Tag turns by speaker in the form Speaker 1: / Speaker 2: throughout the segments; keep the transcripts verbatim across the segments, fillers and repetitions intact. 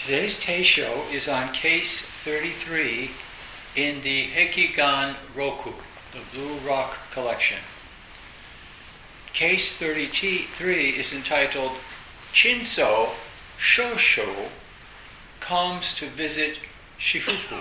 Speaker 1: Today's Teisho is on case thirty-three in the Hekigan Roku, the Blue Rock Collection. Case thirty-three is entitled Chinso Shosho Comes to Visit Shifuku.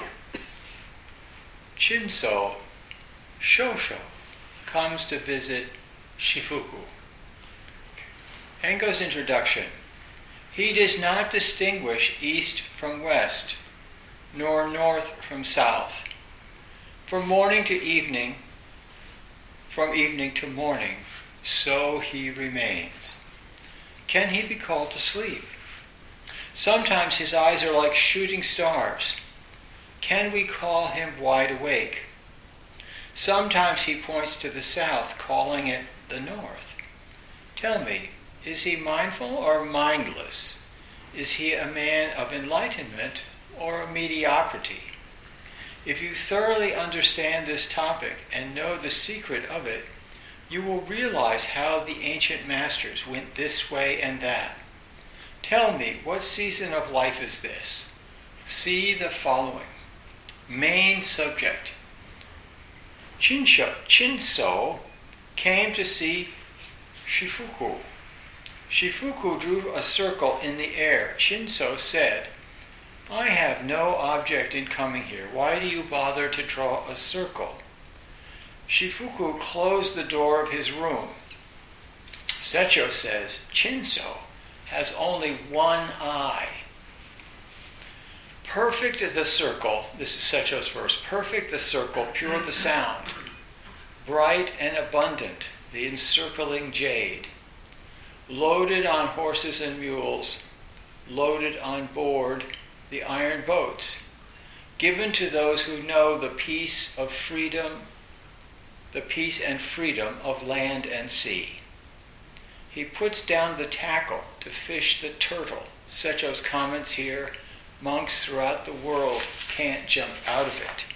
Speaker 1: Chinso Shosho comes to visit Shifuku. Engo's introduction. He does not distinguish east from west, nor north from south. From morning to evening, from evening to morning, so he remains. Can he be called to sleep? Sometimes his eyes are like shooting stars. Can we call him wide awake? Sometimes he points to the south, calling it the north. Tell me, is he mindful or mindless? Is he a man of enlightenment or a mediocrity? If you thoroughly understand this topic and know the secret of it, you will realize how the ancient masters went this way and that. Tell me, what season of life is this? See the following. Main subject. Chinsho, Chinso came to see Shifuku. Shifuku drew a circle in the air. Chinso said, I have no object in coming here. Why do you bother to draw a circle? Shifuku closed the door of his room. Secho says, Chinso has only one eye. Perfect the circle, this is Secho's verse, perfect the circle, pure the sound, bright and abundant, the encircling jade, loaded on horses and mules, loaded on board the iron boats, given to those who know the peace of freedom, the peace and freedom of land and sea. He puts down the tackle to fish the turtle. Secho's comments here, monks throughout the world can't jump out of it.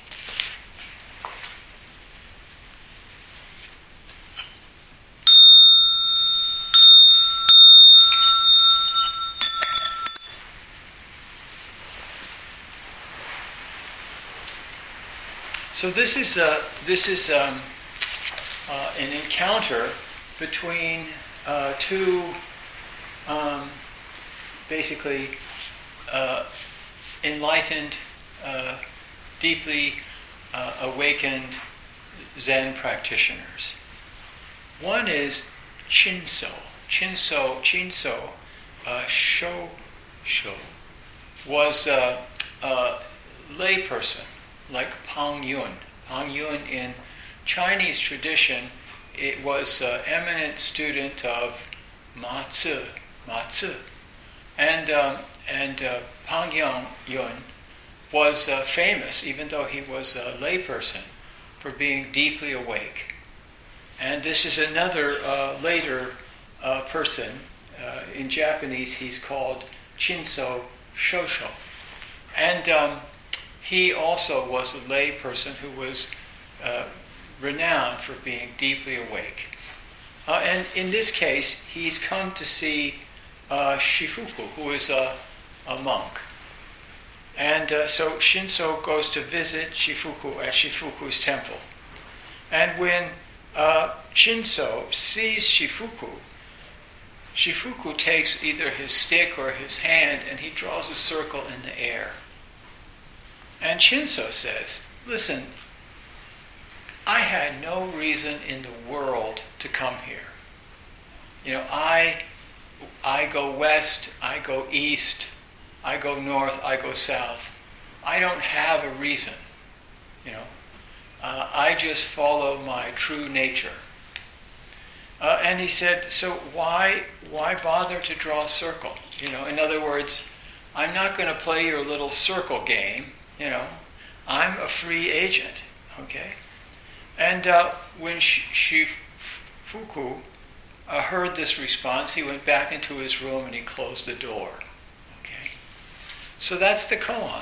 Speaker 1: So this is uh, this is um, uh, an encounter between uh, two um, basically uh, enlightened, uh, deeply uh, awakened Zen practitioners. One is Chinso. Chinso, Chinso, uh, Sho, Sho, was a, a layperson, like Pang Yun. Pang Yun in Chinese tradition, it was an eminent student of Ma Tzu, Ma Tzu. And, um, and uh, Pang Yun was uh, famous, even though he was a layperson, for being deeply awake. And this is another uh, later uh, person. Uh, in Japanese, he's called Chinso Shosho. And um, he also was a lay person who was uh, renowned for being deeply awake. Uh, and in this case, he's come to see uh, Shifuku, who is a, a monk. And uh, so Shinso goes to visit Shifuku at Shifuku's temple. And when uh, Shinso sees Shifuku, Shifuku takes either his stick or his hand and he draws a circle in the air. And Chinso says, listen, I had no reason in the world to come here. You know, I, I go west, I go east, I go north, I go south. I don't have a reason, you know. Uh, I just follow my true nature. Uh, and he said, so why, why bother to draw a circle? You know, in other words, I'm not going to play your little circle game. You know, I'm a free agent, okay? And uh, when Shifuku uh, heard this response, he went back into his room and he closed the door, okay? So that's the koan.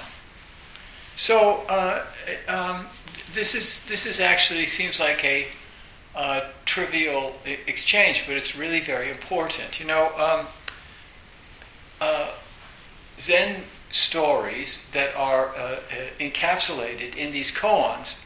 Speaker 1: So uh, um, this is this is actually seems like a uh, trivial I- exchange, but it's really very important. You know, um, uh, Zen stories that are uh, encapsulated in these koans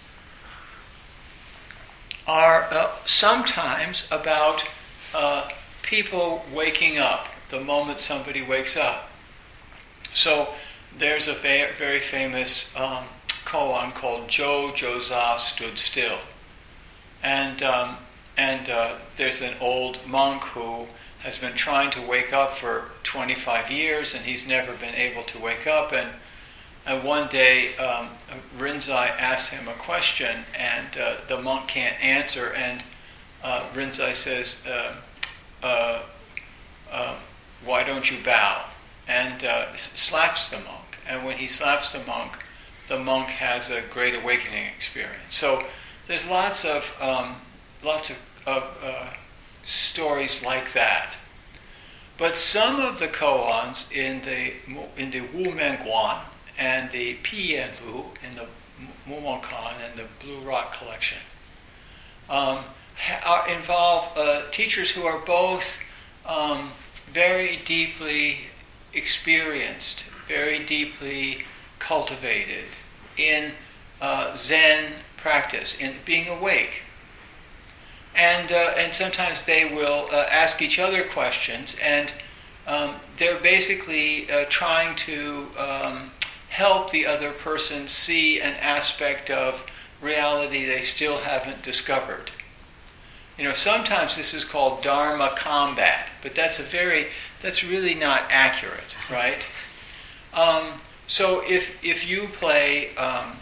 Speaker 1: are uh, sometimes about uh, people waking up the moment somebody wakes up. So there's a very, very famous um, koan called Jo Joza Stood Still. And, um, and uh, there's an old monk who has been trying to wake up for twenty-five years, and he's never been able to wake up. And, and one day, um, Rinzai asks him a question, and uh, the monk can't answer. And uh, Rinzai says, uh, uh, uh, "Why don't you bow?" And uh, slaps the monk. And when he slaps the monk, the monk has a great awakening experience. So there's lots of um, lots of, of uh, stories like that. But some of the koans in the in the Wu Menguan and the Pi Yan Lu in the Mumon Kan and the Blue Rock collection um, ha- are, involve uh, teachers who are both um, very deeply experienced, very deeply cultivated in uh, Zen practice, in being awake. And uh, and sometimes they will uh, ask each other questions, and um, they're basically uh, trying to um, help the other person see an aspect of reality they still haven't discovered. You know, sometimes this is called Dharma combat, but that's a very that's really not accurate, right? Um, so if if you play um,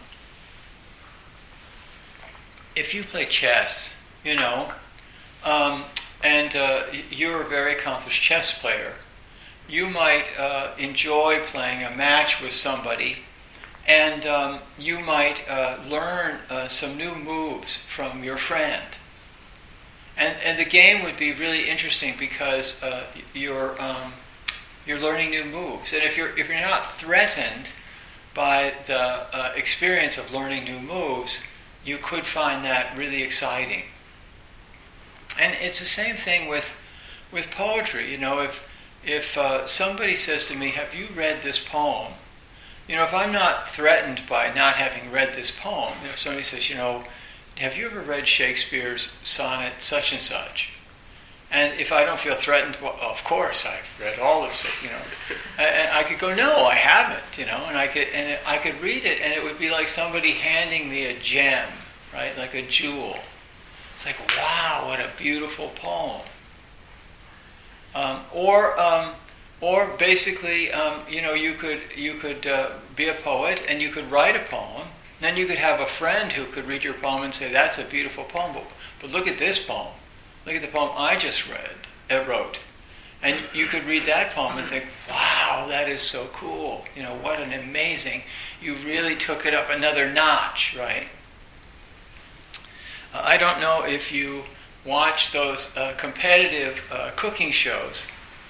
Speaker 1: if you play chess, you know, um, and uh, you're a very accomplished chess player, you might uh, enjoy playing a match with somebody, and um, you might uh, learn uh, some new moves from your friend. And and the game would be really interesting because uh, you're um, you're learning new moves, and if you're if you're not threatened by the uh, experience of learning new moves, you could find that really exciting. And it's the same thing with with poetry. You know, if if uh, somebody says to me, "Have you read this poem?" You know, if I'm not threatened by not having read this poem, if somebody says, you know, "Have you ever read Shakespeare's sonnet such and such?" And if I don't feel threatened, well, of course I've read all of it. You know, and I could go, "No, I haven't." You know, and I could and I could read it, and it would be like somebody handing me a gem, right, like a jewel. It's like, wow, what a beautiful poem. Um, or, um, or basically, um, you know, you could you could uh, be a poet and you could write a poem. Then you could have a friend who could read your poem and say, "That's a beautiful poem, but, but look at this poem. Look at the poem I just read, uh, wrote." And you could read that poem and think, "Wow, that is so cool. You know, what an amazing, you really took it up another notch," right? Uh, I don't know if you watch those uh, competitive uh, cooking shows.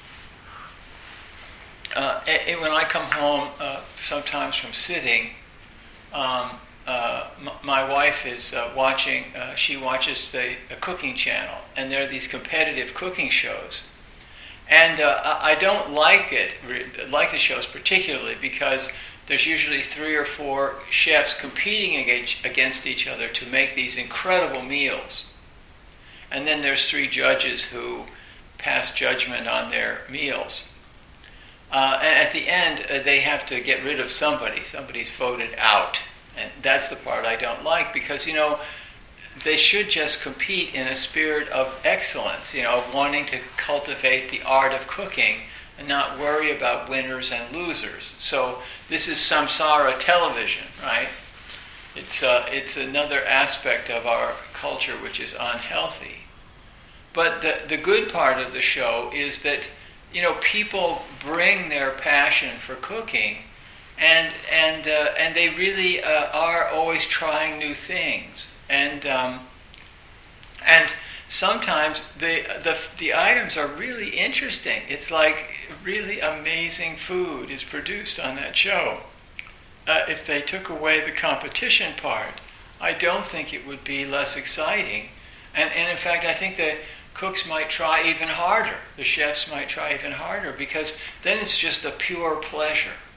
Speaker 1: Uh, and when I come home, uh, sometimes from sitting, um, uh, m- my wife is uh, watching, uh, she watches the, the cooking channel, and there are these competitive cooking shows. And uh, I don't like it, like the shows particularly, because there's usually three or four chefs competing against each other to make these incredible meals. And then there's three judges who pass judgment on their meals. Uh, and at the end, uh, they have to get rid of somebody. Somebody's voted out. And that's the part I don't like, because, you know, they should just compete in a spirit of excellence, you know, of wanting to cultivate the art of cooking and not worry about winners and losers. So this is samsara television, right? It's uh, it's another aspect of our culture which is unhealthy. But the the good part of the show is that, you know, people bring their passion for cooking, and and uh, and they really uh, are always trying new things, and um, and sometimes the the the items are really interesting. It's like really amazing food is produced on that show. Uh, if they took away the competition part, I don't think it would be less exciting. And and in fact, I think the cooks might try even harder. The chefs might try even harder, because then it's just a pure pleasure.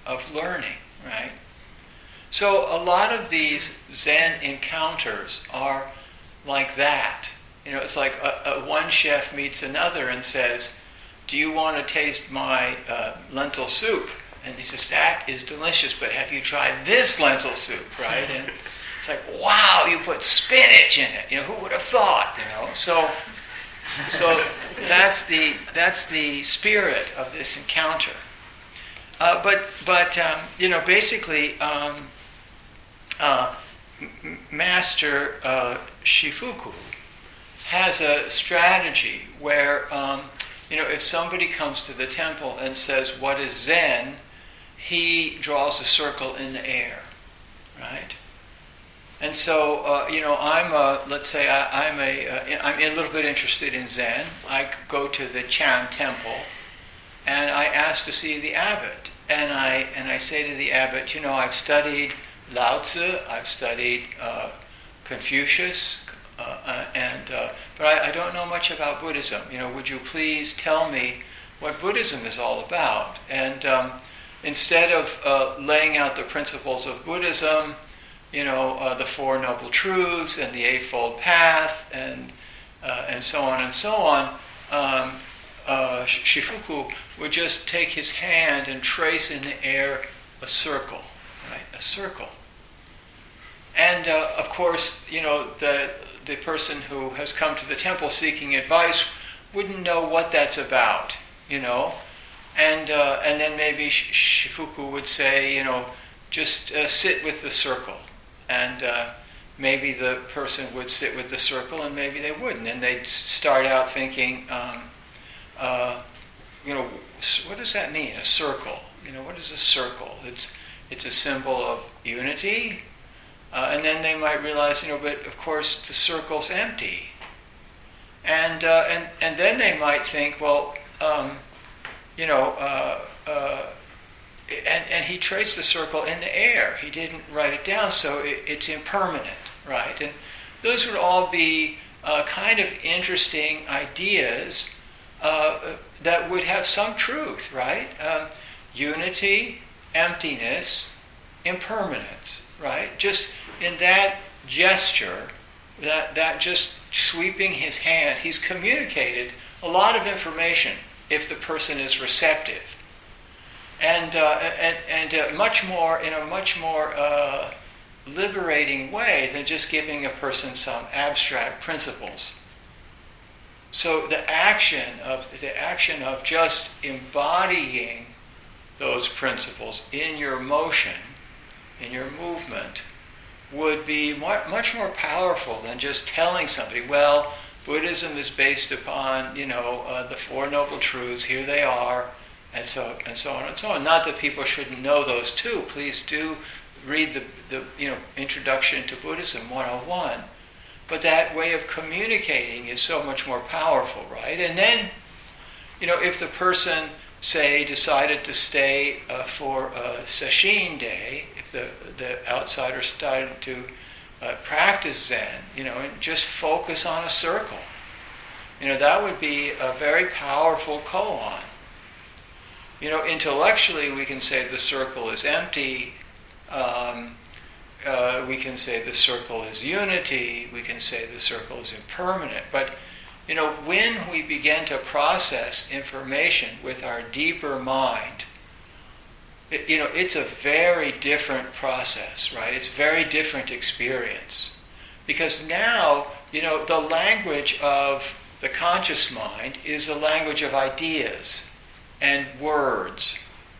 Speaker 1: of learning, right? So a lot of these Zen encounters are like that. You know, it's like a, a one chef meets another and says, "Do you want to taste my uh, lentil soup?" And he says, "That is delicious, but have you tried this lentil soup?" Right? And it's like, "Wow, you put spinach in it. You know, who would have thought?" You know, so so that's the that's the spirit of this encounter. Uh, but but um, you know, basically, um, uh, M- Master uh, Shifuku has a strategy where um, you know, if somebody comes to the temple and says, "What is Zen?" he draws a circle in the air, right? And so, uh, you know, I'm a, let's say I, I'm a, uh, I'm a little bit interested in Zen. I go to the Chan temple, and I ask to see the abbot, and I and I say to the abbot, you know, I've studied Lao Tzu, I've studied uh, Confucius, uh, uh, and uh, but I, I don't know much about Buddhism. You know, would you please tell me what Buddhism is all about? And um, instead of uh, laying out the principles of Buddhism, you know, uh, the Four Noble Truths and the Eightfold Path and uh, and so on and so on, um, uh, Shifuku would just take his hand and trace in the air a circle, right? A circle. And uh, of course, you know, the the person who has come to the temple seeking advice wouldn't know what that's about, you know. And uh, and then maybe Shifuku would say, you know, just uh, sit with the circle. And uh, maybe the person would sit with the circle and maybe they wouldn't. And they'd start out thinking, um, uh, you know, what does that mean, a circle? You know, what is a circle? It's it's a symbol of unity. Uh, and then they might realize, you know, but of course the circle's empty. And uh, and and then they might think, well, um, you know, uh, uh, and and he traced the circle in the air. He didn't write it down, so it, it's impermanent, right? And those would all be uh, kind of interesting ideas uh, that would have some truth, right? Um, unity, emptiness, impermanence, right? Just in that gesture, that that just sweeping his hand, he's communicated a lot of information if the person is receptive, and uh, and and uh, much more in a much more uh, liberating way than just giving a person some abstract principles. So the action of the action of just embodying those principles in your motion, in your movement, would be much more powerful than just telling somebody, well, Buddhism is based upon, you know, uh, the Four Noble Truths, here they are, and so and so on and so on. Not that people shouldn't know those too. Please do read the, the you know, Introduction to Buddhism one oh one. But that way of communicating is so much more powerful, right? And then, you know, if the person, say, decided to stay uh, for a Sesshin day, if the, the outsider started to uh, practice Zen, you know, and just focus on a circle, you know, that would be a very powerful koan. You know, intellectually we can say the circle is empty, um, uh, we can say the circle is unity, we can say the circle is impermanent, but you know, when we begin to process information with our deeper mind, it, you know, it's a very different process, right? It's a very different experience. Because now, you know, the language of the conscious mind is the language of ideas and words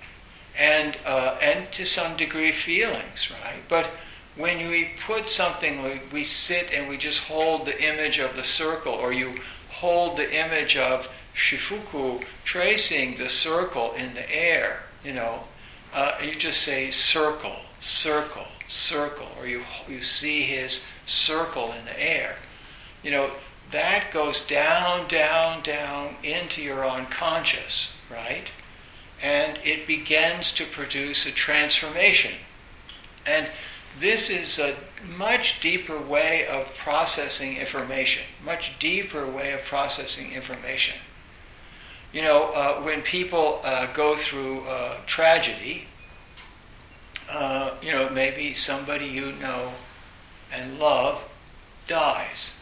Speaker 1: and, uh, and to some degree feelings, right? But when we put something, we, we sit and we just hold the image of the circle, or you hold the image of Shifuku tracing the circle in the air, you know, uh, you just say circle, circle, circle, or you you see his circle in the air. You know, that goes down, down, down into your unconscious, right? And it begins to produce a transformation. And this is a much deeper way of processing information, much deeper way of processing information. You know, uh, when people uh, go through uh, tragedy, uh, you know, maybe somebody you know and love dies.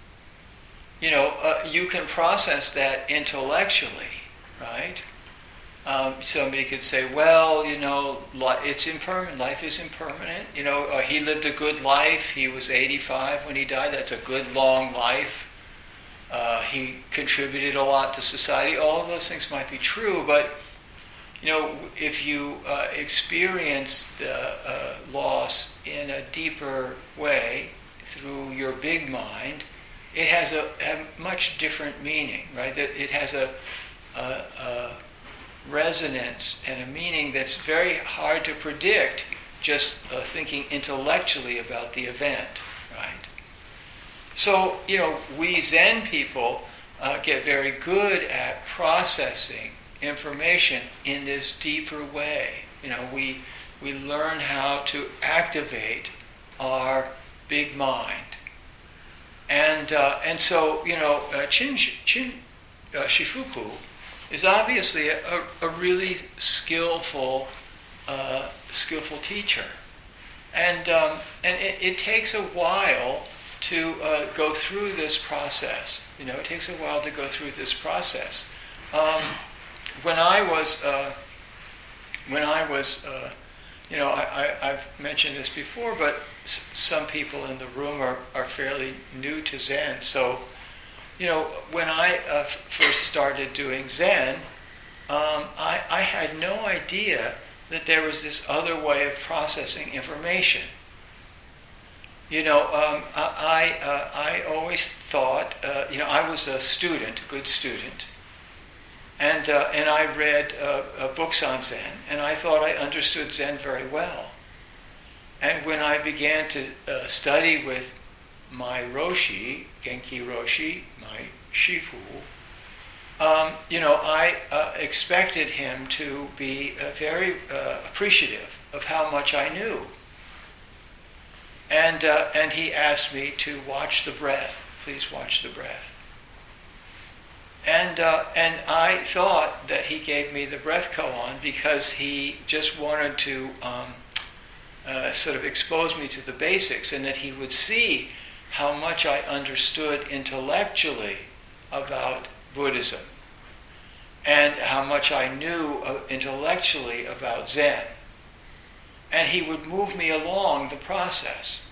Speaker 1: You know, uh, you can process that intellectually, right? Um, somebody could say, well, you know, li- it's impermanent. Life is impermanent. You know, uh, he lived a good life. He was eighty-five when he died. That's a good, long life. Uh, he contributed a lot to society. All of those things might be true, but, you know, if you uh, experience the uh, loss in a deeper way through your big mind, it has a, a much different meaning, right? It has a, a, a resonance and a meaning that's very hard to predict just uh, thinking intellectually about the event, right? So, you know, we Zen people uh, get very good at processing information in this deeper way. You know, we we learn how to activate our big mind. And uh, and so, you know, uh, Chin, Chin uh, Shifuku is obviously a, a, a really skillful uh, skillful teacher, and um, and it, it takes a while to uh, go through this process. You know, it takes a while to go through this process. Um, when I was uh, when I was uh, you know, I, I, I've mentioned this before, but s- some people in the room are, are fairly new to Zen. So, you know, when I uh, f- first started doing Zen, um, I, I had no idea that there was this other way of processing information. You know, um, I, I, uh, I always thought, uh, you know, I was a student, a good student, and uh, and I read uh, uh, books on Zen, and I thought I understood Zen very well. And when I began to uh, study with my Roshi, Genki Roshi, my Shifu, um, you know, I uh, expected him to be uh, very uh, appreciative of how much I knew. And uh, and he asked me to watch the breath. Please watch the breath. And uh, and I thought that he gave me the breath koan because he just wanted to um, uh, sort of expose me to the basics, and that he would see how much I understood intellectually about Buddhism, and how much I knew uh, intellectually about Zen. And he would move me along the process.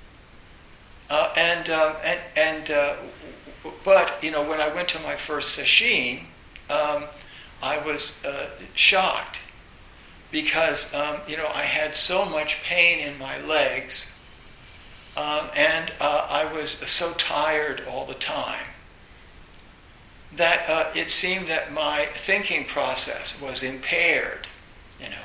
Speaker 1: Uh, and um, and and. Uh, But, you know, when I went to my first sesshin, um, I was uh, shocked because, um, you know, I had so much pain in my legs, um, and uh, I was so tired all the time that uh, it seemed that my thinking process was impaired, you know.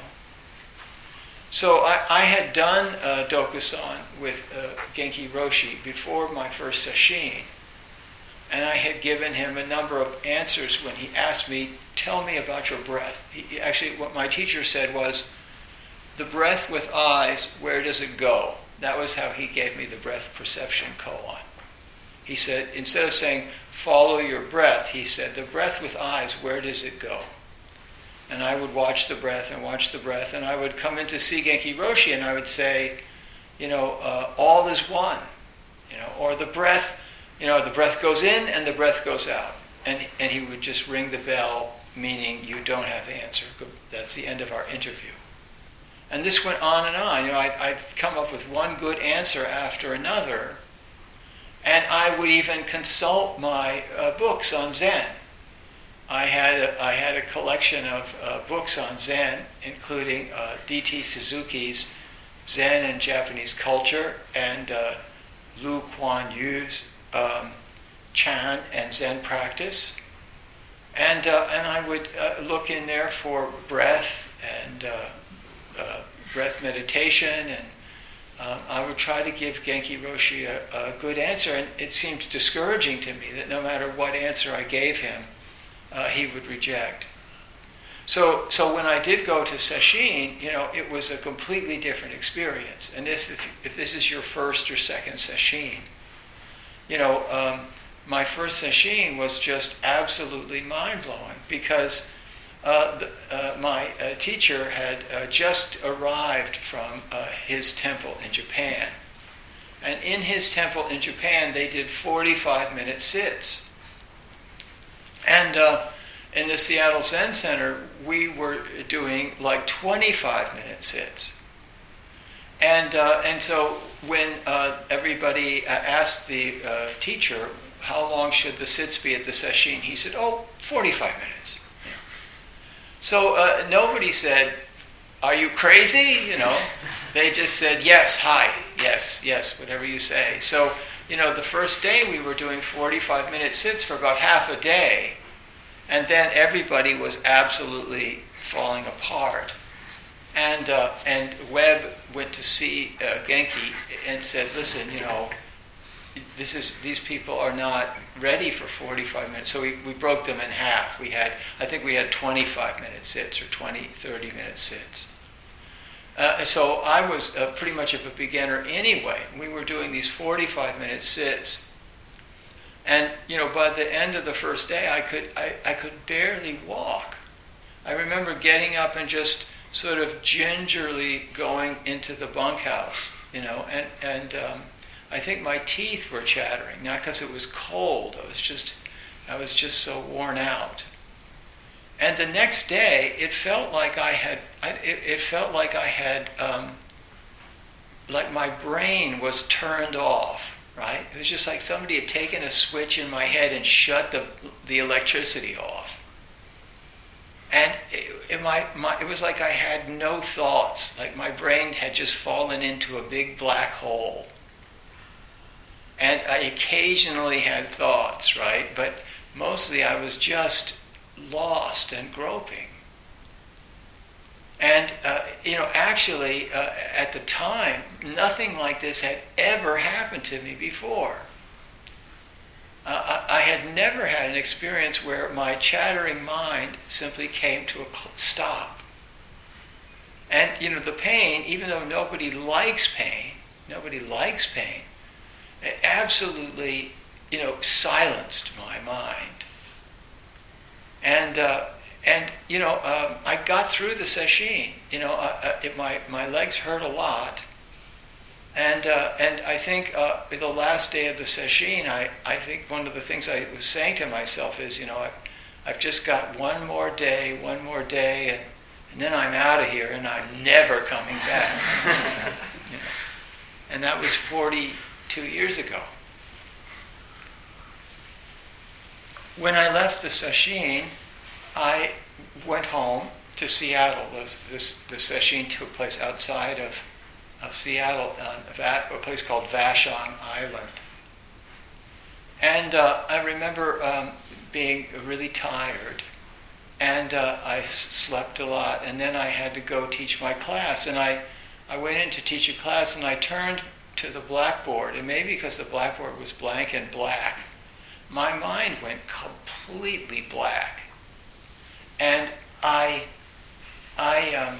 Speaker 1: So I, I had done uh, Dokusan with uh, Genki Roshi before my first sesshin. And I had given him a number of answers when he asked me, tell me about your breath. He, actually, what my teacher said was, the breath with eyes, where does it go? That was how he gave me the breath perception koan. He said, instead of saying, follow your breath, he said, the breath with eyes, where does it go? And I would watch the breath and watch the breath, and I would come in to see Genki Roshi, and I would say, you know, uh, all is one, you know, or the breath, You know, the breath goes in and the breath goes out. And and he would just ring the bell, meaning you don't have the answer. That's the end of our interview. And this went on and on. You know, I'd, I'd come up with one good answer after another. And I would even consult my uh, books on Zen. I had a, I had a collection of uh, books on Zen, including uh, D T Suzuki's Zen and Japanese Culture, and uh, Lu Kuan Yu's Um, Chan and Zen Practice, and uh, and I would uh, look in there for breath and uh, uh, breath meditation, and um, I would try to give Genki Roshi a, a good answer, and it seemed discouraging to me that no matter what answer I gave him, uh, he would reject. So so when I did go to sesshin, you know, it was a completely different experience. And this, if, if this is your first or second sesshin, you know, um, my first sesshin was just absolutely mind-blowing because uh, the, uh, my uh, teacher had uh, just arrived from uh, his temple in Japan. And in his temple in Japan, they did forty-five minute sits. And uh, in the Seattle Zen Center, we were doing like twenty-five minute sits. And uh, and so when uh, everybody asked the uh, teacher, how long should the sits be at the sesshin, he said, oh, forty-five minutes. So uh, nobody said, are you crazy? You know, they just said, yes, hi, yes, yes, whatever you say. So, you know, the first day we were doing forty-five minute sits for about half a day. And then everybody was absolutely falling apart. And uh, and Webb went to see uh, Genki and said, listen, you know, this is these people are not ready for forty-five minutes. So we, we broke them in half. We had, I think we had twenty-five minute sits or twenty, thirty minute sits. Uh, so I was uh, pretty much of a beginner anyway. We were doing these forty-five minute sits. And, you know, by the end of the first day, I could I, I could barely walk. I remember getting up and just sort of gingerly going into the bunkhouse, you know, and, and um, I think my teeth were chattering, not because it was cold. I was just, I was just so worn out. And the next day, it felt like I had, I, it, it felt like I had, um, like my brain was turned off, right? It was just like somebody had taken a switch in my head and shut the the electricity off. And it, it, my, my, it was like I had no thoughts, like my brain had just fallen into a big black hole. And I occasionally had thoughts, right? But mostly I was just lost and groping. And, uh, you know, actually, uh, at the time, nothing like this had ever happened to me before. Uh, I, I had never had an experience where my chattering mind simply came to a cl- stop. And, you know, the pain, even though nobody likes pain, nobody likes pain, it absolutely, you know, silenced my mind. And, uh, and you know, um, I got through the sesshin. You know, uh, uh, it, my, my legs hurt a lot. And uh, and I think uh, the last day of the sesshin, I, I think one of the things I was saying to myself is, you know, I've, I've just got one more day, one more day, and, and then I'm out of here, and I'm never coming back. You know? And that was forty-two years ago. When I left the sesshin, I went home to Seattle. This, this, the sesshin took place outside of of Seattle, on a place called Vashon Island. And uh, I remember um, being really tired, and uh, I s- slept a lot, and then I had to go teach my class. And I, I went in to teach a class, and I turned to the blackboard, and maybe because the blackboard was blank and black, my mind went completely black. And I, I, um,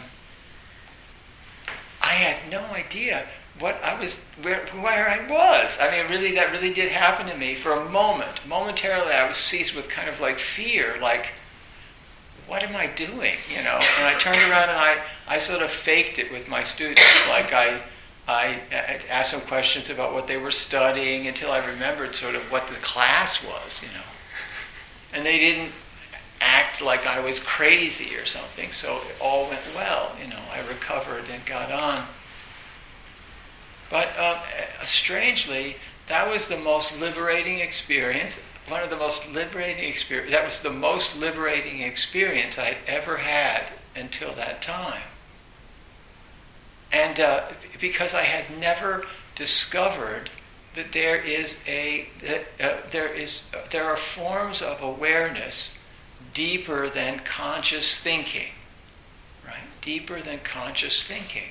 Speaker 1: I had no idea what I was, where, where I was. I mean, really, that really did happen to me for a moment. Momentarily, I was seized with kind of like fear, like, what am I doing, you know? And I turned around and I, I sort of faked it with my students. Like I, I asked them questions about what they were studying until I remembered sort of what the class was, you know. And they didn't act like I was crazy or something, so it all went well, you know. I recovered and got on. But uh, strangely, that was the most liberating experience, one of the most liberating experience, that was the most liberating experience I'd ever had until that time. And uh, because I had never discovered that there is a, that, uh, there is, uh, there are forms of awareness deeper than conscious thinking, right? Deeper than conscious thinking.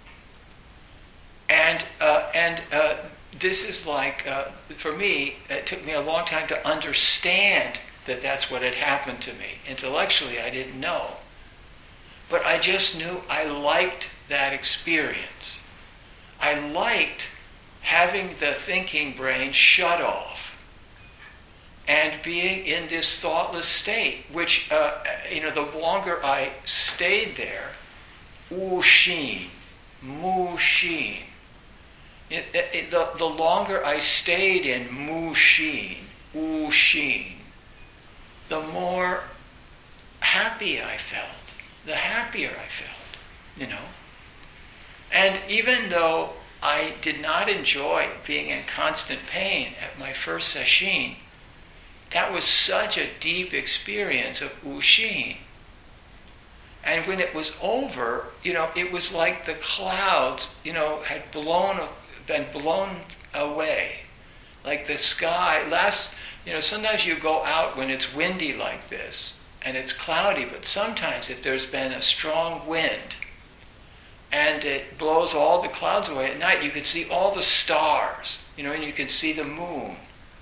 Speaker 1: And uh, and uh, this is like, uh, for me, it took me a long time to understand that that's what had happened to me. Intellectually, I didn't know. But I just knew I liked that experience. I liked having the thinking brain shut off. and being in this thoughtless state, which, uh, you know, the longer I stayed there, Wu-Shin, Mu-Shin, it, it, it, the, the longer I stayed in Mu-Shin, Wu-Shin, the more happy I felt, the happier I felt, you know. And even though I did not enjoy being in constant pain at my first sesshin, that was such a deep experience of Wu-Shin. And when it was over, you know, it was like the clouds, you know, had blown, been blown away. Like the sky, last, you know, sometimes you go out when it's windy like this, and it's cloudy, but sometimes if there's been a strong wind, and it blows all the clouds away at night, you can see all the stars, you know, and you can see the moon.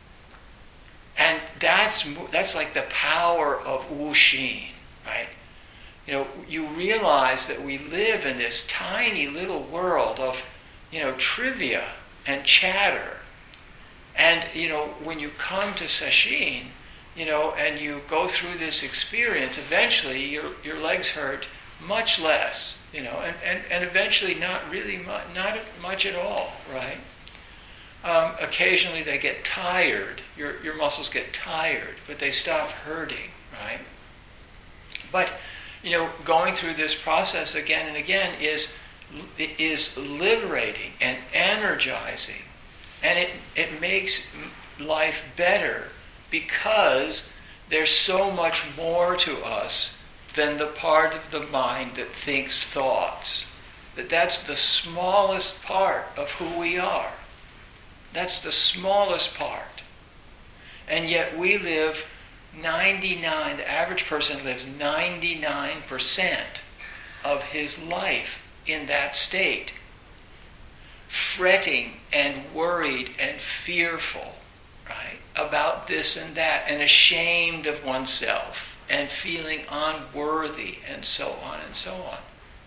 Speaker 1: And that's that's like the power of Wu-Shin, right? You know, you realize that we live in this tiny little world of, you know, trivia and chatter. And, you know, when you come to sesshin, you know, and you go through this experience, eventually your your legs hurt much less, you know, and, and, and eventually not really much, not much at all, right? Um, occasionally they get tired, your your muscles get tired, but they stop hurting, right? But, you know, going through this process again and again is is liberating and energizing, and it, it makes life better because there's so much more to us than the part of the mind that thinks thoughts. That that's the smallest part of who we are. That's the smallest part. And yet we live ninety-nine, the average person lives ninety-nine percent of his life in that state. Fretting and worried and fearful, right, about this and that, and ashamed of oneself, and feeling unworthy, and so on and so on.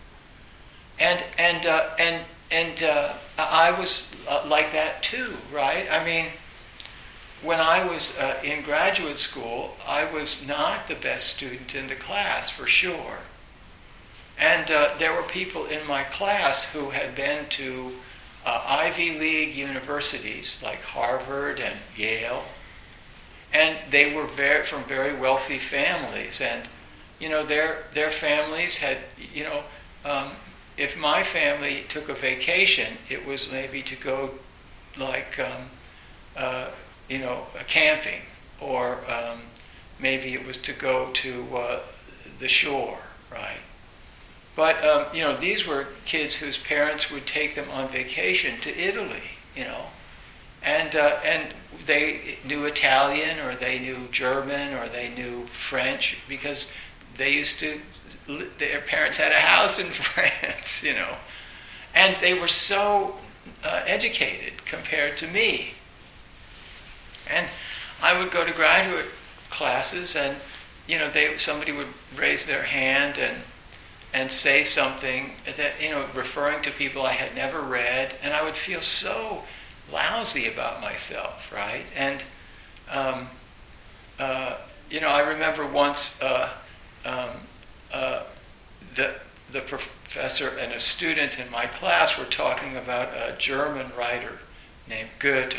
Speaker 1: And and uh, and and uh, I was uh, like that too, right? I mean, when I was uh, in graduate school, I was not the best student in the class, for sure. And uh, there were people in my class who had been to uh, Ivy League universities like Harvard and Yale, and they were very, from very wealthy families. And, you know, their their families had, you know, um, if my family took a vacation, it was maybe to go, like, um, uh, you know, camping, or um, maybe it was to go to uh, the shore, right? But, um, you know, these were kids whose parents would take them on vacation to Italy, you know, and uh, and they knew Italian, or they knew German, or they knew French, because they used to, their parents had a house in France, you know, and they were so uh, educated compared to me. And I would go to graduate classes, and, you know, they somebody would raise their hand and and say something that, you know, referring to people I had never read, and I would feel so lousy about myself, right? And, um, uh, you know, I remember once uh, um, uh, the the professor and a student in my class were talking about a German writer named Goethe,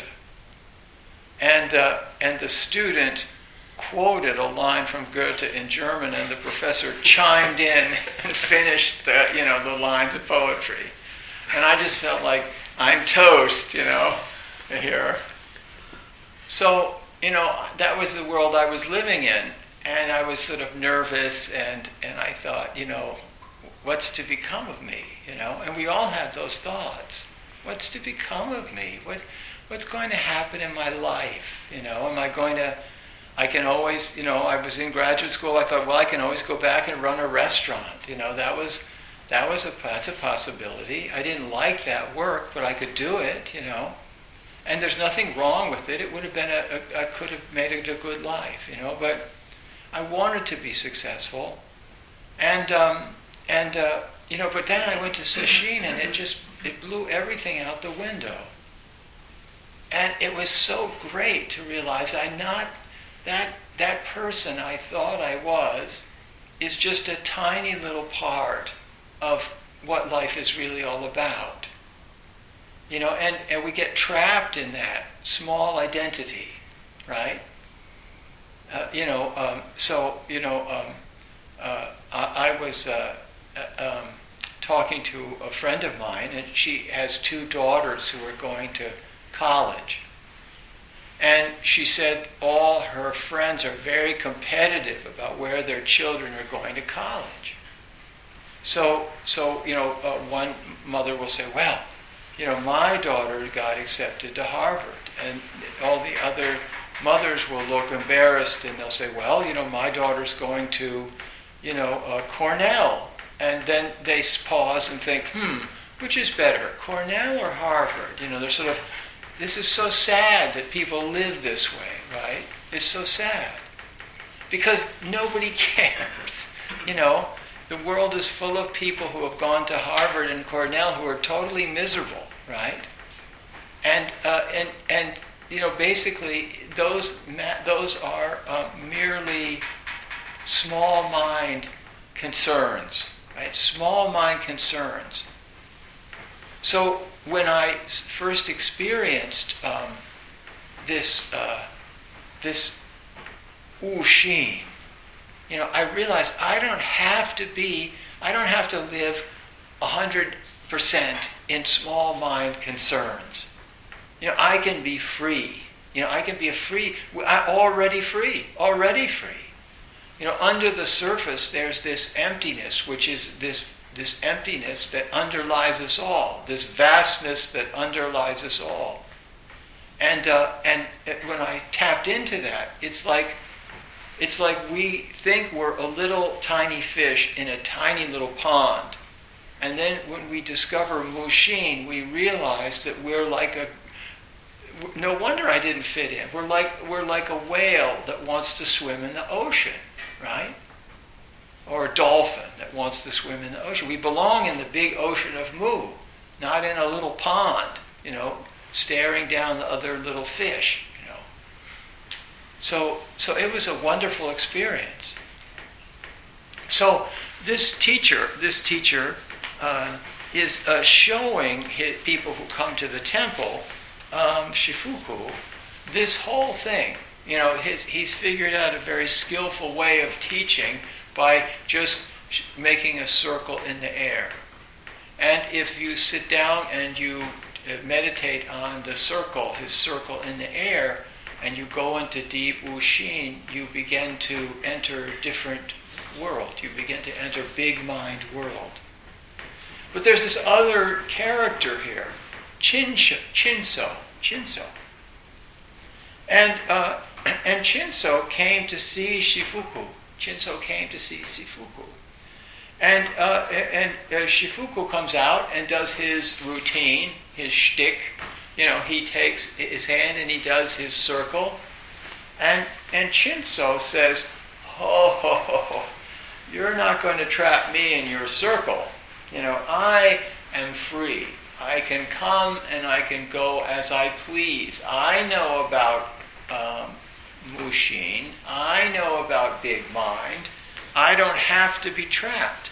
Speaker 1: and uh, and the student quoted a line from Goethe in German, and the professor chimed in and finished the, you know, the lines of poetry. And I just felt like I'm toast, you know, here. So, you know, that was the world I was living in, and I was sort of nervous, and, and I thought, you know, what's to become of me, you know? And we all have those thoughts. What's to become of me? What what's going to happen in my life, you know? Am I going to I can always, you know, I was in graduate school, I thought, well, I can always go back and run a restaurant. You know, that was, that was a, that's a possibility. I didn't like that work, but I could do it, you know. And there's nothing wrong with it. It would have been a, a I could have made it a good life, you know, but I wanted to be successful. And, um, and uh, you know, but then I went to sesshin, and it just, it blew everything out the window. And it was so great to realize I'm not that that person I thought I was is just a tiny little part of what life is really all about. You know, and, and we get trapped in that small identity, right? Uh, you know, um, so, you know, um, uh, I, I was uh, uh, um, talking to a friend of mine, and she has two daughters who are going to college. And she said all her friends are very competitive about where their children are going to college. So, so you know, uh, one mother will say, well, you know, my daughter got accepted to Harvard. And all the other mothers will look embarrassed and they'll say, well, you know, my daughter's going to, you know, uh, Cornell. And then they pause and think, hmm, which is better, Cornell or Harvard? You know, they're sort of, this is so sad that people live this way, right? It's so sad. Because nobody cares. You know, the world is full of people who have gone to Harvard and Cornell who are totally miserable, right? And uh, and and you know, basically those those are uh, merely small mind concerns, right? Small mind concerns. So when I first experienced um, this uh, this Wu-Shin, you know, I realized I don't have to be, I don't have to live one hundred percent in small mind concerns. You know, I can be free. You know, I can be a free, I'm already free, already free. You know, under the surface there's this emptiness, which is this this emptiness that underlies us all, this vastness that underlies us all. And uh, and when I tapped into that, it's like it's like we think we're a little tiny fish in a tiny little pond. And then when we discover Mu-Shin, we realize that we're like a, no wonder I didn't fit in. We're like we're like a whale that wants to swim in the ocean, right? Or a dolphin that wants to swim in the ocean. We belong in the big ocean of Mu, not in a little pond, you know, staring down the other little fish, you know. So, so it was a wonderful experience. So this teacher, this teacher uh, is uh, showing his, people who come to the temple, um, Shifuku, this whole thing. You know, his, he's figured out a very skillful way of teaching by just making a circle in the air. And if you sit down and you meditate on the circle, his circle in the air, and you go into deep Wu-Shin, you begin to enter a different world. You begin to enter big mind world. But there's this other character here, Chinsho, Chinso, Chinso. And, uh, and Chinso came to see Shifuku. Chinso came to see Shifuku. And, uh, and uh, Shifuku comes out and does his routine, his shtick. You know, he takes his hand and he does his circle. And, and Chinso says, ho, ho, ho, ho, you're not going to trap me in your circle. You know, I am free. I can come and I can go as I please. I know about um, Mu-Shin. I know about big mind. I don't have to be trapped.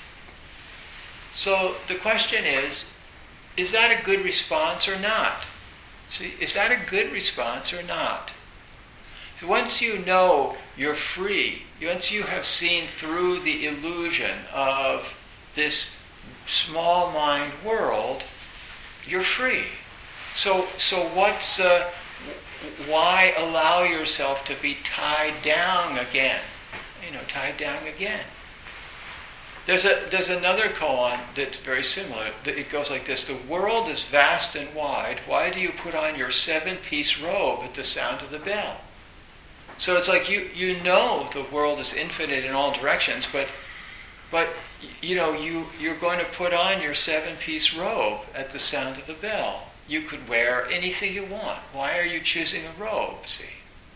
Speaker 1: So the question is, is that a good response or not? See, is that a good response or not? So once you know you're free, once you have seen through the illusion of this small mind world, you're free. So, so what's uh, why allow yourself to be tied down again? You know, tied down again. There's a there's another koan that's very similar. It goes like this: the world is vast and wide. Why do you put on your seven-piece robe at the sound of the bell? So it's like you you know the world is infinite in all directions, but but you know you you're going to put on your seven-piece robe at the sound of the bell. You could wear anything you want. Why are you choosing a robe? See.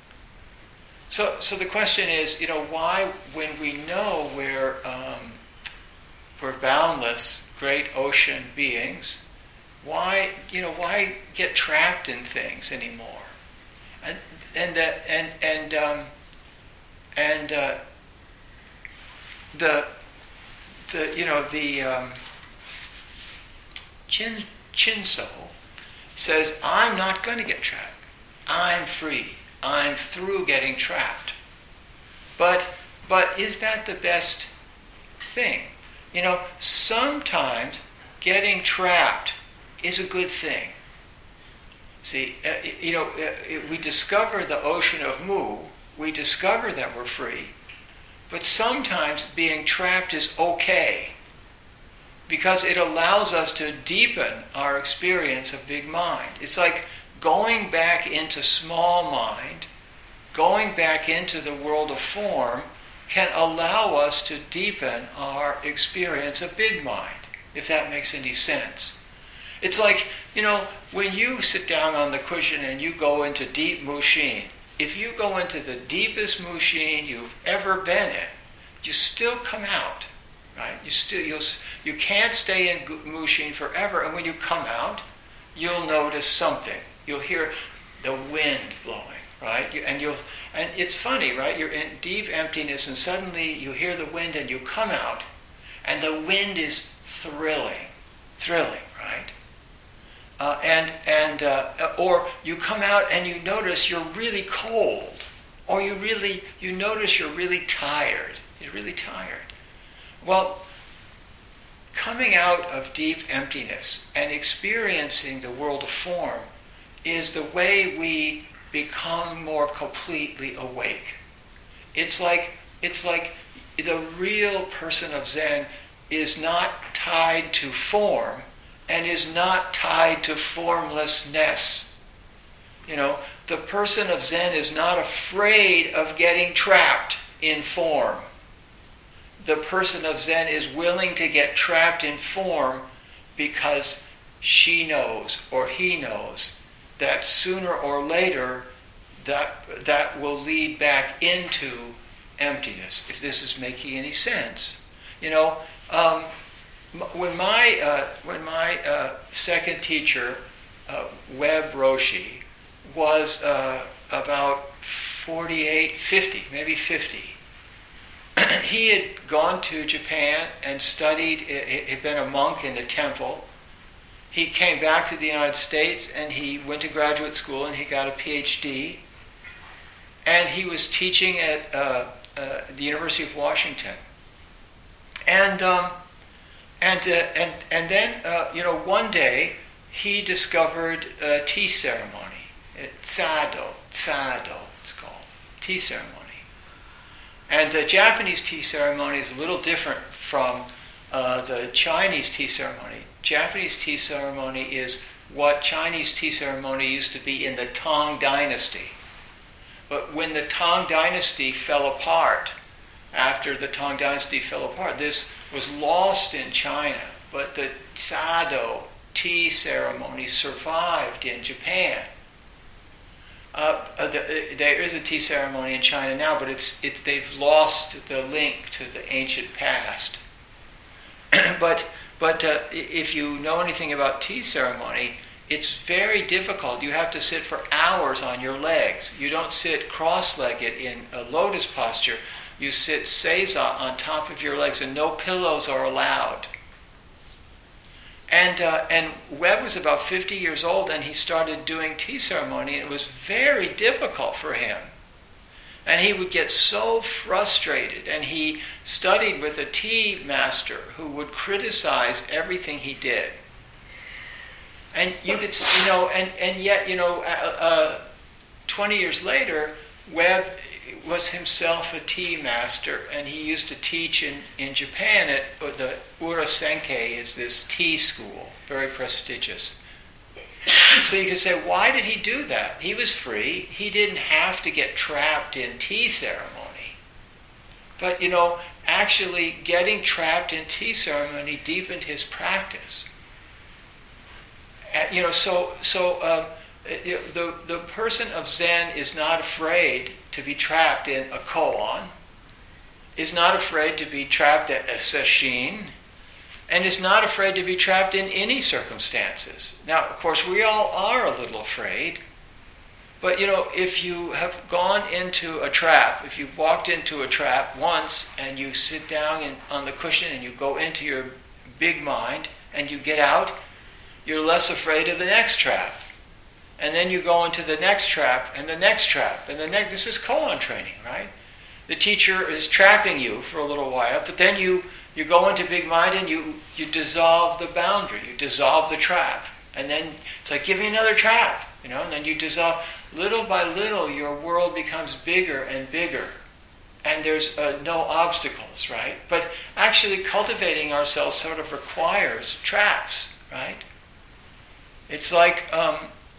Speaker 1: So so the question is, you know, why, when we know we're um, we're boundless, great ocean beings, why you know why get trapped in things anymore? And and that and and um, and uh, the the you know the um, Chin Chinso says, I'm not going to get trapped. I'm free. I'm through getting trapped. But but is that the best thing? You know, sometimes getting trapped is a good thing. See, uh, you know, uh, we discover the ocean of Mu. We discover that we're free. But sometimes being trapped is okay, because it allows us to deepen our experience of big mind. It's like going back into small mind, going back into the world of form, can allow us to deepen our experience of big mind, if that makes any sense. It's like, you know, when you sit down on the cushion and you go into deep Mushin, if you go into the deepest Mushin you've ever been in, you still come out, right? You still you'll, you can't stay in Mushin forever, and when you come out, you'll notice something. You'll hear the wind blowing, right? You, and you'll and it's funny, right? You're in deep emptiness, and suddenly you hear the wind, and you come out, and the wind is thrilling, thrilling, right? Uh, and and uh, or you come out and you notice you're really cold, or you really you notice you're really tired. You're really tired. Well, coming out of deep emptiness and experiencing the world of form is the way we become more completely awake. It's like it's like the real person of Zen is not tied to form and is not tied to formlessness. You know, the person of Zen is not afraid of getting trapped in form. The person of Zen is willing to get trapped in form because she knows or he knows that sooner or later that that will lead back into emptiness, if this is making any sense. You know, um, When my uh, when my uh, second teacher, uh, Webb Roshi, was uh, about forty-eight, fifty, maybe fifty, he had gone to Japan and studied, had been a monk in a temple. He came back to the United States and he went to graduate school and he got a P H D. And he was teaching at uh, uh, the University of Washington. And um, And uh, and and then uh, you know one day he discovered a tea ceremony, tsado, tsado it's called, tea ceremony. And the Japanese tea ceremony is a little different from uh, the Chinese tea ceremony. Japanese tea ceremony is what Chinese tea ceremony used to be in the Tang Dynasty. But when the Tang Dynasty fell apart, after the Tang Dynasty fell apart, this was lost in China, but the tsado tea ceremony survived in Japan. Uh, uh, the, uh, there is a tea ceremony in China now, but it's it, they've lost the link to the ancient past. but but uh, if you know anything about tea ceremony, it's very difficult. You have to sit for hours on your legs. You don't sit cross-legged in a lotus posture. You sit seiza on top of your legs, and no pillows are allowed. And uh, and Webb was about fifty years old, and he started doing tea ceremony, and it was very difficult for him. And he would get so frustrated, and he studied with a tea master who would criticize everything he did. And you could, you know, and, and yet, you know, uh, uh, twenty years later, Webb was himself a tea master, and he used to teach in, in Japan at uh, the Urasenkei is this tea school, very prestigious. So you could say, why did he do that? He was free. He didn't have to get trapped in tea ceremony. But, you know, actually getting trapped in tea ceremony deepened his practice. And, you know, so so um, the the person of Zen is not afraid to be trapped in a koan, is not afraid to be trapped at a sesshin, and is not afraid to be trapped in any circumstances. Now, of course, we all are a little afraid, But, you know, if you have gone into a trap, if you've walked into a trap once and you sit down in, on the cushion and you go into your big mind and you get out, you're less afraid of the next trap. And then you go into the next trap and the next trap and the next. This is koan training, right? The teacher is trapping you for a little while, but then you, you go into big mind and you, you dissolve the boundary, you dissolve the trap. And then it's like, give me another trap, you know, and then you dissolve. Little by little, your world becomes bigger and bigger. And there's uh, no obstacles, right? But actually cultivating ourselves sort of requires traps, right? It's like um,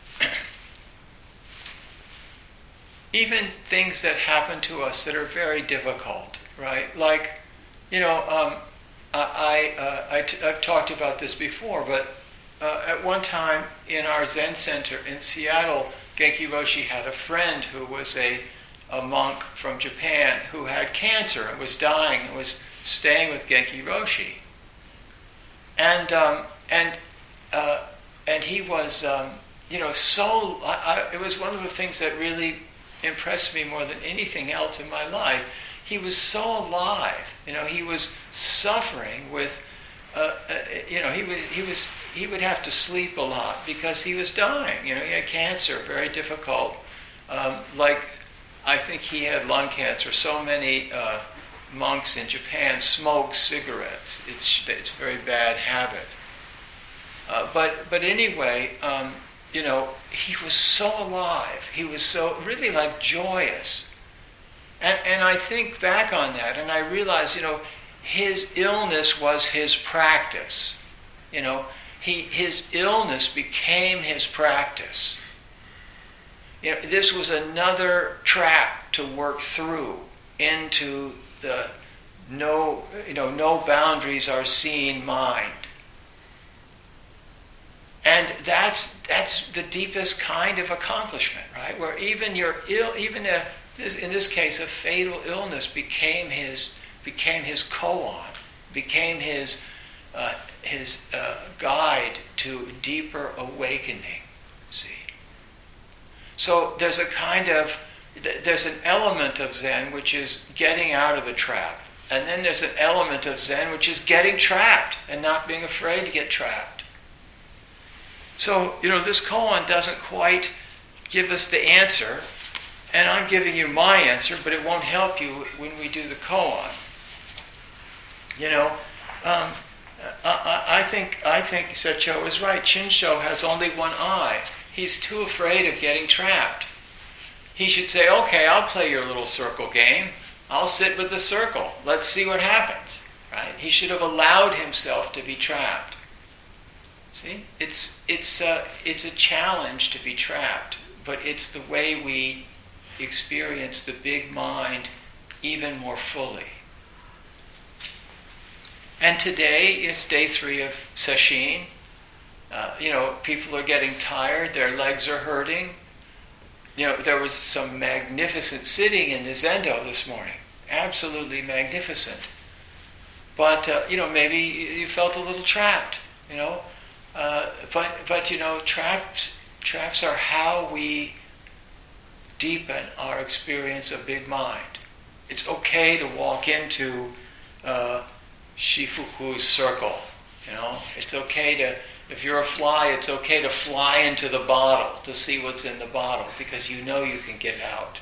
Speaker 1: even things that happen to us that are very difficult, right? Like, you know, um, I, I, uh, I t- I've talked about this before, but uh, at one time in our Zen center in Seattle, Genki Roshi had a friend who was a, a monk from Japan who had cancer and was dying and was staying with Genki Roshi. And um, and uh, and he was, um, you know, so, I, I, it was one of the things that really impressed me more than anything else in my life. He was so alive, you know, he was suffering with, uh, uh, you know, he would, he was, he would have to sleep a lot because he was dying, you know, he had cancer, very difficult. Um, like, I think he had lung cancer. So many uh, monks in Japan smoke cigarettes. It's, it's a very bad habit. Uh, but but anyway, um, you know, he was so alive. He was so really like joyous. And and I think back on that, and I realize, you know, his illness was his practice. You know, he his illness became his practice. You know, this was another trap to work through into the no, you know, no boundaries are seen mind. And that's that's the deepest kind of accomplishment, right? Where even your ill, even a, in this case, a fatal illness became his became his koan, became his uh, his uh, guide to deeper awakening. See. So there's a kind of there's an element of Zen which is getting out of the trap, and then there's an element of Zen which is getting trapped and not being afraid to get trapped. So, you know, this koan doesn't quite give us the answer, and I'm giving you my answer, but it won't help you when we do the koan. You know, um, I, I think I think Setcho is right. Chinsho has only one eye. He's too afraid of getting trapped. He should say, okay, I'll play your little circle game. I'll sit with the circle. Let's see what happens. Right? He should have allowed himself to be trapped. See, it's it's a, it's a challenge to be trapped, but it's the way we experience the big mind even more fully. And today is day three of Sesshin. Uh, you know, people are getting tired, their legs are hurting. You know, there was some magnificent sitting in the Zendo this morning, absolutely magnificent. But uh, you know, maybe you felt a little trapped. You know. Uh, but, but you know, traps traps are how we deepen our experience of big mind. It's okay to walk into uh, Shifuku's circle. You know, it's okay to, if you're a fly, it's okay to fly into the bottle to see what's in the bottle because you know you can get out.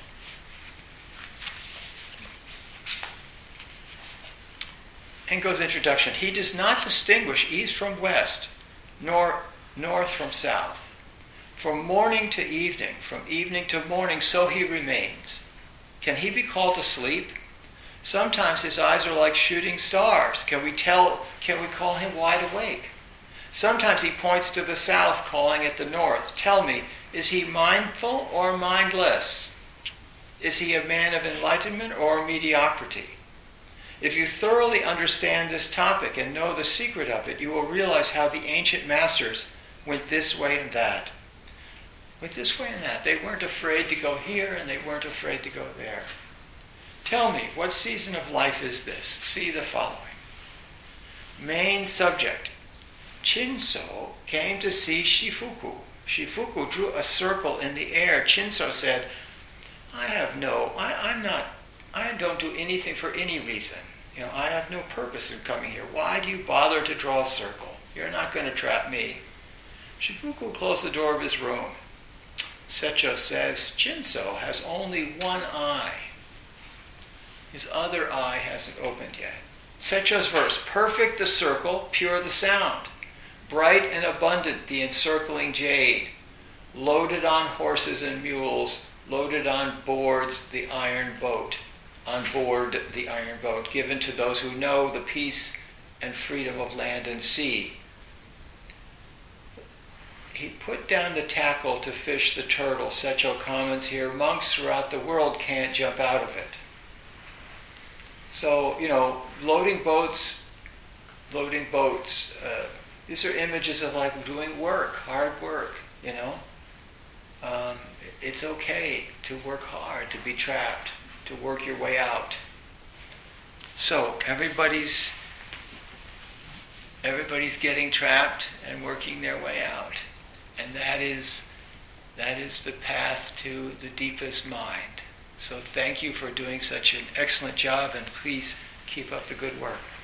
Speaker 1: Engo's introduction. He does not distinguish east from west, nor north from south. From morning to evening, from evening to morning, so he remains. Can he be called to sleep? Sometimes his eyes are like shooting stars. Can we tell, can we call him wide awake? Sometimes he points to the south, calling it the north. Tell me, is he mindful or mindless? Is he a man of enlightenment or mediocrity? If you thoroughly understand this topic and know the secret of it, you will realize how the ancient masters went this way and that. Went this way and that. They weren't afraid to go here and they weren't afraid to go there. Tell me, what season of life is this? See the following. Main subject. Chinso came to see Shifuku. Shifuku drew a circle in the air. Chinso said, I have no, I, I'm not, I don't do anything for any reason. You know, I have no purpose in coming here. Why do you bother to draw a circle? You're not going to trap me. Shifuku closed the door of his room. Secho says, Chinso has only one eye. His other eye hasn't opened yet. Secho's verse, perfect the circle, pure the sound. Bright and abundant the encircling jade. Loaded on horses and mules, loaded on boards the iron boat. On board the iron boat, given to those who know the peace and freedom of land and sea. He put down the tackle to fish the turtle. Secho comments here, monks throughout the world can't jump out of it. So, you know, loading boats, loading boats, uh, these are images of like doing work, hard work, you know. Um, it's okay to work hard, to be trapped, to work your way out. So everybody's everybody's getting trapped and working their way out. And that is that is the path to the deepest mind. So thank you for doing such an excellent job, and please keep up the good work.